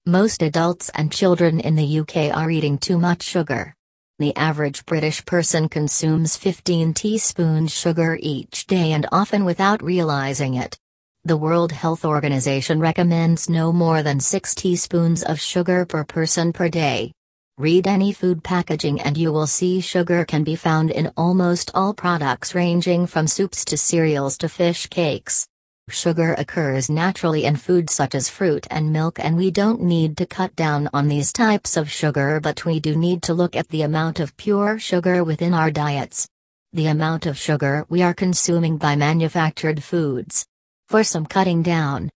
Most adults and children in the UK are eating too much sugar. The average British person consumes 15 teaspoons sugar each day and often without realizing it. The World Health Organization recommends no more than 6 teaspoons of sugar per person per day. Read any food packaging and you will see sugar can be found in almost all products ranging from soups to cereals to fish cakes. Sugar occurs naturally in foods such as fruit and milk, and we don't need to cut down on these types of sugar, but we do need to look at the amount of pure sugar within our diets. The amount of sugar we are consuming by manufactured foods. For some cutting down,